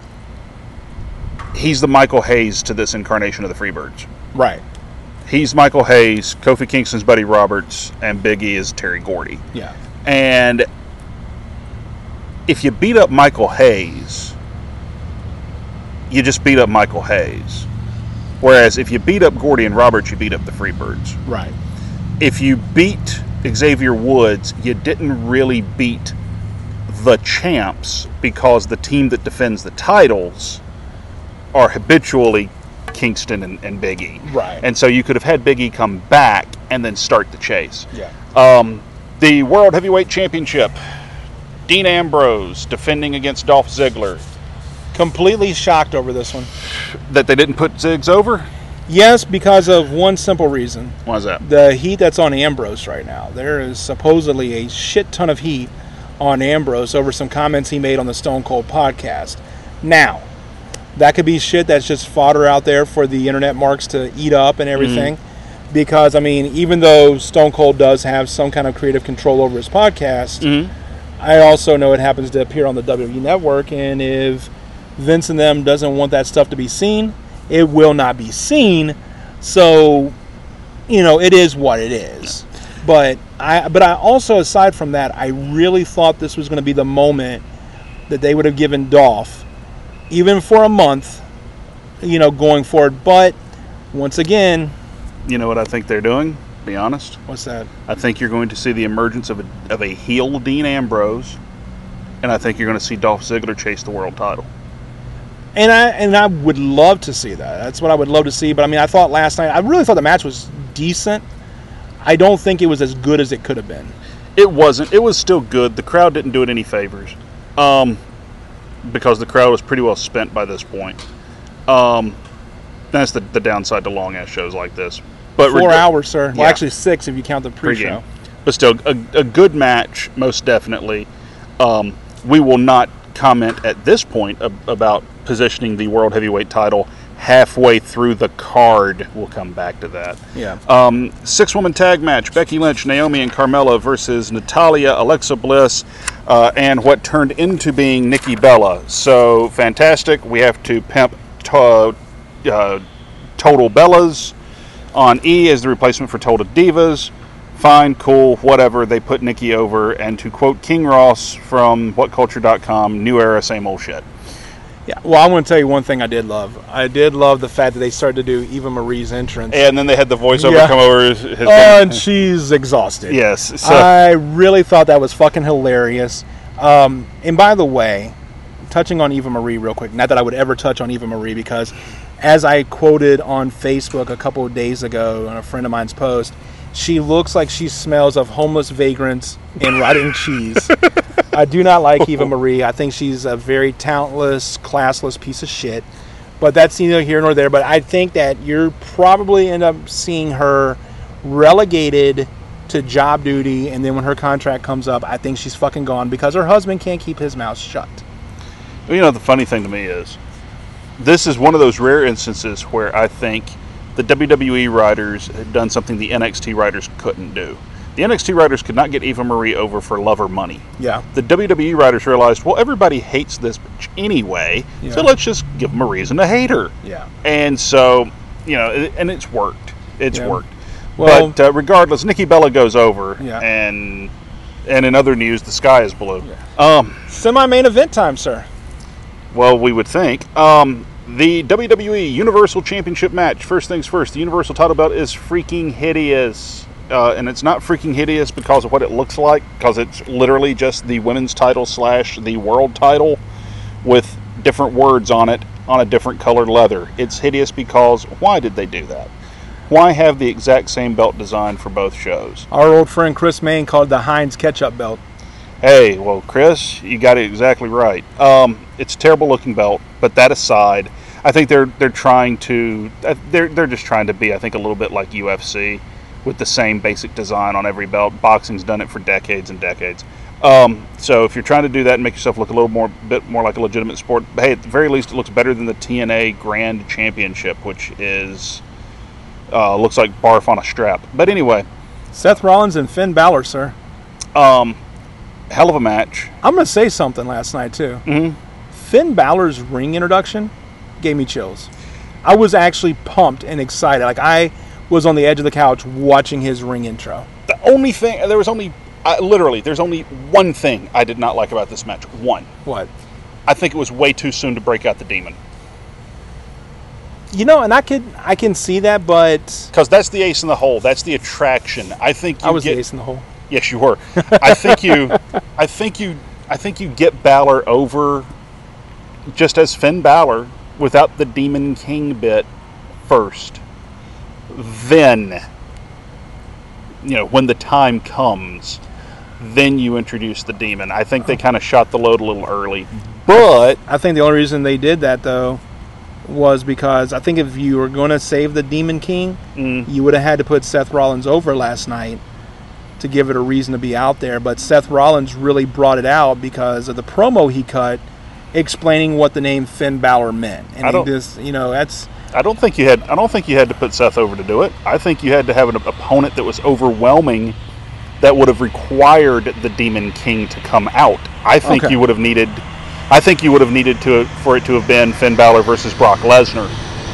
he's the Michael Hayes to this incarnation of the Freebirds. Right. He's Michael Hayes, Kofi Kingston's Buddy Roberts, and Big E is Terry Gordy. Yeah. And if you beat up Michael Hayes, you just beat up Michael Hayes. Whereas if you beat up Gordy and Roberts, you beat up the Freebirds. Right. If you beat Xavier Woods, you didn't really beat the champs, because the team that defends the titles are habitually Kingston and, and Big E. Right. And so you could have had Big E come back and then start the chase. Yeah. Um, the World Heavyweight Championship, Dean Ambrose defending against Dolph Ziggler. Completely shocked over this one. That they didn't put Ziggs over? Yes, because of one simple reason. Why is that? The heat that's on Ambrose right now. There is supposedly a shit ton of heat on Ambrose over some comments he made on the Stone Cold podcast. Now, that could be shit that's just fodder out there for the internet marks to eat up and everything. Mm-hmm. Because, I mean, even though Stone Cold does have some kind of creative control over his podcast, mm-hmm. I also know it happens to appear on the W W E Network, and if Vince and them doesn't want that stuff to be seen, it will not be seen. So, you know, it is what it is. But I, but I also, aside from that, I really thought this was going to be the moment that they would have given Dolph, even for a month, you know, going forward. But once again, you know what I think they're doing? Be honest. What's that? I think you're going to see the emergence of a of a heel Dean Ambrose, and I think you're going to see Dolph Ziggler chase the world title. And I and I would love to see that. That's what I would love to see. But I mean, I thought last night, I really thought the match was decent. I don't think it was as good as it could have been. It wasn't. It was still good. The crowd didn't do it any favors, um, because the crowd was pretty well spent by this point. Um, that's the, the downside to long ass shows like this. But Four reg- hours, sir. Yeah. Well, actually six if you count the pre-show. Pre-game. But still, a, a good match, most definitely. Um, we will not comment at this point ab- about positioning the World Heavyweight title halfway through the card. We'll come back to that. Yeah. Um, six-woman tag match, Becky Lynch, Naomi, and Carmella versus Natalya, Alexa Bliss, uh, and what turned into being Nikki Bella. So, fantastic. We have to pimp to, uh, Total Bellas on E as the replacement for Total Divas. Fine, cool, whatever. They put Nikki over, and to quote King Ross from what culture dot com, new era, same old shit. Yeah, well, I want to tell you one thing I did love. I did love the fact that they started to do Eva Marie's entrance. And then they had the voiceover yeah. come over. His, his uh, and she's exhausted. Yes. So. I really thought that was fucking hilarious. Um, and by the way, touching on Eva Marie real quick, not that I would ever touch on Eva Marie, because as I quoted on Facebook a couple of days ago on a friend of mine's post, she looks like she smells of homeless vagrants and rotting cheese. I do not like Eva Marie. I think she's a very talentless, classless piece of shit. But that's neither here nor there. But I think that you're probably end up seeing her relegated to job duty, and then when her contract comes up, I think she's fucking gone because her husband can't keep his mouth shut. You know, the funny thing to me is, this is one of those rare instances where I think the W W E writers had done something the N X T writers couldn't do. The N X T writers could not get Eva Marie over for love or money. Yeah. The W W E writers realized, well, everybody hates this bitch anyway, yeah. so let's just give them a reason to hate her. Yeah. And so, you know, and it's worked. It's yeah. worked. Well, but uh, regardless, Nikki Bella goes over, yeah. and and in other news, the sky is blue. Yeah. Um, Semi-main event time, sir. Well, we would think. Um, the W W E Universal Championship match. First things first, the Universal title belt is freaking hideous. Uh, and it's not freaking hideous because of what it looks like, because it's literally just the women's title slash the world title with different words on it on a different colored leather. It's hideous because why did they do that? Why have the exact same belt design for both shows? Our old friend Chris Main called it the Heinz ketchup belt. Hey, well, Chris, you got it exactly right. Um, it's a terrible looking belt, but that aside, I think they're they're trying to they're they're just trying to be, I think, a little bit like U F C with the same basic design on every belt. Boxing's done it for decades and decades. Um, so if you're trying to do that and make yourself look a little more bit more like a legitimate sport, hey, at the very least, it looks better than the T N A Grand Championship, which is uh, looks like barf on a strap. But anyway, Seth Rollins and Finn Balor, sir. Um. Hell of a match. I'm going to say something last night, too. Mm-hmm. Finn Balor's ring introduction gave me chills. I was actually pumped and excited. Like, I was on the edge of the couch watching his ring intro. The only thing, there was only, uh, literally, there's only one thing I did not like about this match. One. What? I think it was way too soon to break out the demon. You know, and I could I can see that, but Because that's the ace in the hole. That's the attraction. I think you I was get, the ace in the hole. Yes, you were. I think you, I think you, I think you get Balor over, just as Finn Balor, without the Demon King bit first. Then, you know, when the time comes, then you introduce the demon. I think they kind of shot the load a little early, but I think the only reason they did that though was because I think if you were going to save the Demon King, mm, you would have had to put Seth Rollins over last night to give it a reason to be out there. But Seth Rollins really brought it out because of the promo he cut explaining what the name Finn Balor meant. And I don't- this, you know, that's I don't think you had. I don't think you had to put Seth over to do it. I think you had to have an opponent that was overwhelming, that would have required the Demon King to come out. I think Okay. you would have needed. I think you would have needed to for it to have been Finn Balor versus Brock Lesnar.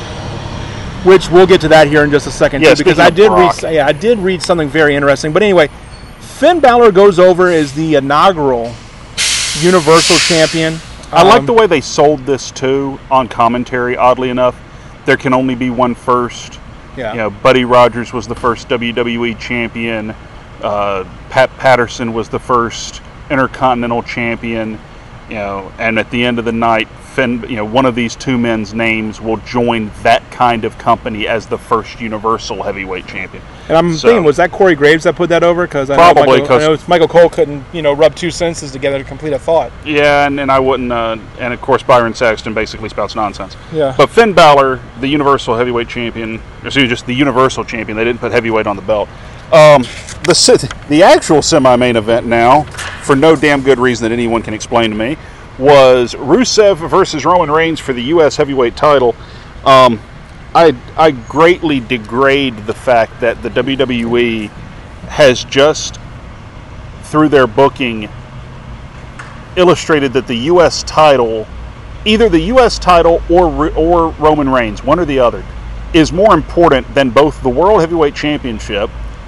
which we'll get to that here in just a second Yeah, too, because speaking I of did Brock. read yeah, I did read something very interesting. But anyway, Finn Balor goes over as the inaugural Universal Champion. I like Um, the way they sold this too on commentary. Oddly enough, there can only be one first. yeah. You know, Buddy Rogers was the first W W E champion. Uh, Pat Patterson was the first Intercontinental champion. You know, and at the end of the night, Finn, you know, one of these two men's names will join that kind of company as the first Universal Heavyweight Champion. And I'm So- thinking, was that Corey Graves that put that over? Because I Probably, know Michael, 'cause- I know Michael Cole couldn't, you know, rub two sentences together to complete a thought. Yeah, and, and I wouldn't, uh, and of course Byron Saxton basically spouts nonsense. Yeah. But Finn Balor, the Universal Heavyweight Champion, or excuse me, just the Universal Champion, they didn't put heavyweight on the belt. Um, the si- the actual semi-main event now, for no damn good reason that anyone can explain to me, was Rusev versus Roman Reigns for the U S Heavyweight title. Um, I I greatly degrade the fact that the W W E has just, through their booking, illustrated that the U S title, either the U S title or or Roman Reigns, one or the other, is more important than both the World Heavyweight Championship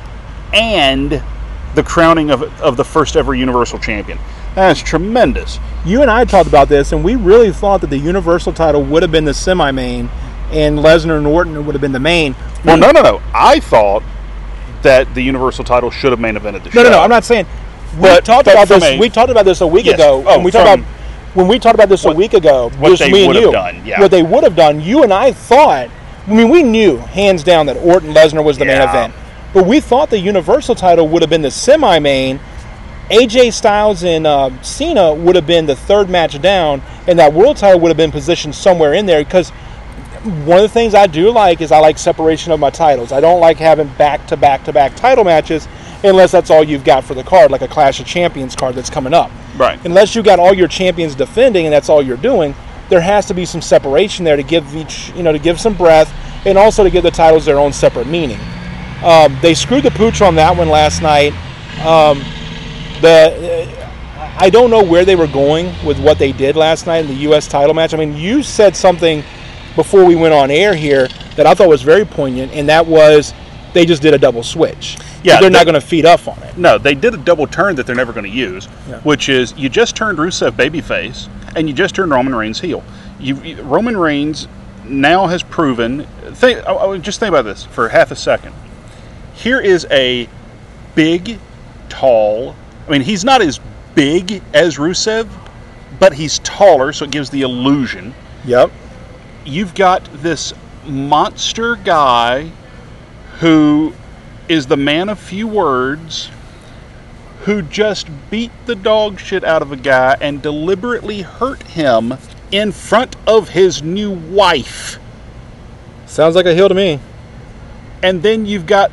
and the crowning of of the first ever Universal Champion. That's tremendous. You and I talked about this, and we really thought that the Universal title would have been the semi-main, and Lesnar and Orton would have been the main. Well, no, no, no. I thought that the Universal title should have main evented the show. No, no, no. I'm not saying. We But- talked but about from this. a- we talked about this a week Yes. ago. Oh, when we talked from about when we talked about this a what- week ago. what just they me and would have you. done, yeah. What they would have done. You and I thought. I mean, we knew hands down that Orton Lesnar was the main Yeah. event, but we thought the Universal title would have been the semi-main. A J Styles and uh, Cena would have been the third match down, and that world title would have been positioned somewhere in there. Because one of the things I do like is I like separation of my titles. I don't like having back-to-back-to-back title matches unless that's all you've got for the card, like a Clash of Champions card that's coming up. Right. Unless you got all your champions defending and that's all you're doing, there has to be some separation there to give each, you know, to give some breath, and also to give the titles their own separate meaning. Um, they screwed the pooch on that one last night. Um, the I don't know where they were going with what they did last night in the U S title match. I mean, you said something before we went on air here that I thought was very poignant, and that was they just did a double switch. Yeah, they're they- not going to feed up on it. No, they did a double turn that they're never going to use, Yeah. which is you just turned Rusev babyface and you just turned Roman Reigns heel. You, you- Roman Reigns now has proven. Think, I, I, just think about this for half a second. Here is a big, tall. I mean, he's not as big as Rusev, but he's taller, so it gives the illusion. Yep. You've got this monster guy who is the man of few words, who just beat the dog shit out of a guy and deliberately hurt him in front of his new wife. Sounds like a heel to me. And then you've got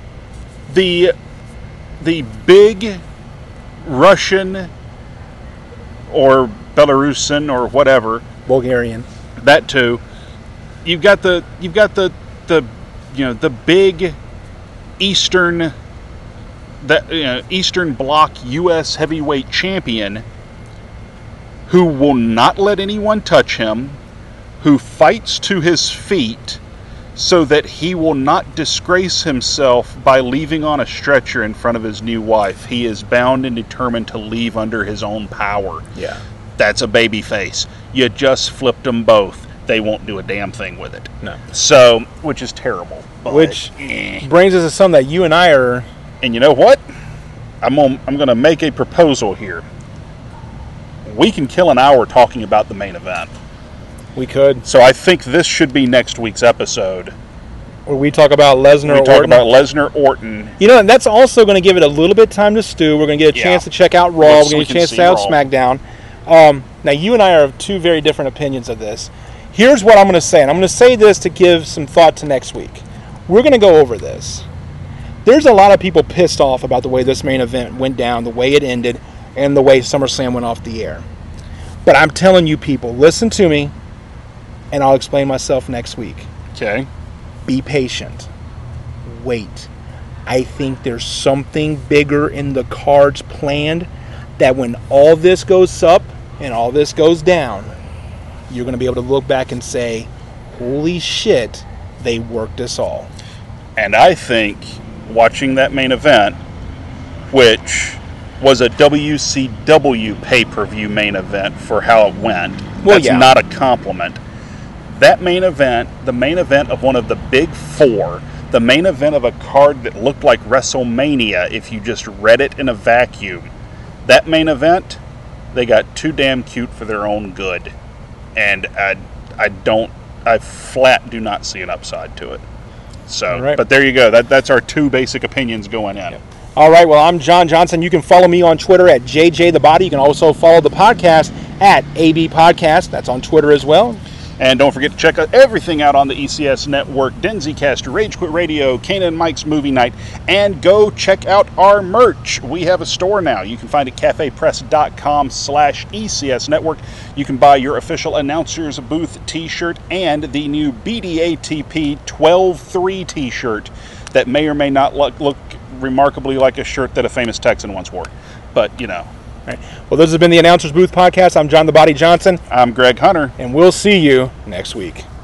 the the big Russian or Belarusian or whatever, Bulgarian. that too. You've got the you've got the the you know the big Eastern that you know, Eastern Bloc U S heavyweight champion who will not let anyone touch him, who fights to his feet so that he will not disgrace himself by leaving on a stretcher in front of his new wife. He is bound and determined to leave under his own power. Yeah. That's a baby face. You just flipped them both. they won't do a damn thing with it. No. So, which is terrible. But, Which eh. brings us to something that you and I are... And you know what? I'm gonna, I'm going to make a proposal here. We can kill an hour talking about the main event. We could. So I think this should be next week's episode. Where we talk about Lesnar We or talk Orton. about Lesnar Orton. You know, and that's also going to give it a little bit of time to stew. We're going to get a Yeah. chance to check out Raw. Yes, We're going we to get a can chance to see check out Raw. SmackDown. Um, now, you and I are of two very different opinions of this. Here's what I'm going to say, and I'm going to say this to give some thought to next week. We're going to go over this. There's a lot of people pissed off about the way this main event went down, the way it ended, and the way SummerSlam went off the air. But I'm telling you people, listen to me, and I'll explain myself next week. Okay. Be patient. Wait. I think there's something bigger in the cards planned that when all this goes up and all this goes down, you're going to be able to look back and say, holy shit, they worked us all. And I think watching that main event, which was a W C W pay-per-view main event for how it went, Well, that's yeah. not a compliment. That main event, the main event of one of the big four, the main event of a card that looked like WrestleMania if you just read it in a vacuum, that main event, they got too damn cute for their own good. And I, I don't, I flat do not see an upside to it. So, Right. but there you go. That That's our two basic opinions going in. Yep. All right, well, I'm John Johnson. You can follow me on Twitter at J J The Body. You can also follow the podcast at A B Podcast. That's on Twitter as well. And don't forget to check out everything out on the E C S Network, DenziCast, Rage Quit Radio, Kane and Mike's Movie Night, and go check out our merch. We have a store now. You can find it cafepress.com slash ECS Network. You can buy your official Announcers Booth t-shirt and the new B D A T P twelve three t-shirt that may or may not look, look remarkably like a shirt that a famous Texan once wore. But, you know. All right. Well, this has been the Announcers Booth Podcast. I'm John The Body Johnson, I'm Greg Hunter. and we'll see you next week.